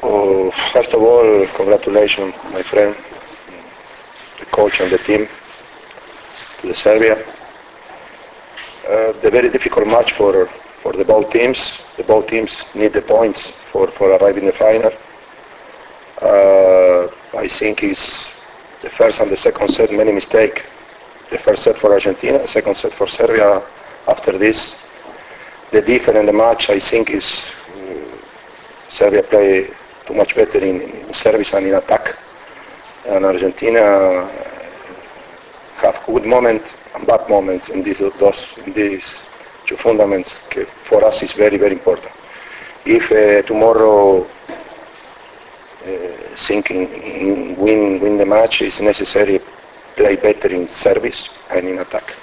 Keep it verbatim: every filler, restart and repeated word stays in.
Oh, first of all, congratulations, my friend, the coach and the team, to the Serbia. Uh, the very difficult match for for the both teams. The both teams need the points for for arriving in the final. Uh, I think it's the first and the second set many mistake. The first set for Argentina, the second set for Serbia. After this, the difference in the match, I think, is uh, Serbia play too much better in, in service and in attack, and Argentina have good moments and bad moments in these those in these two fundamentals. For us, is very very important. If uh, tomorrow uh, thinking in win win the match, it's necessary play better in service and in attack.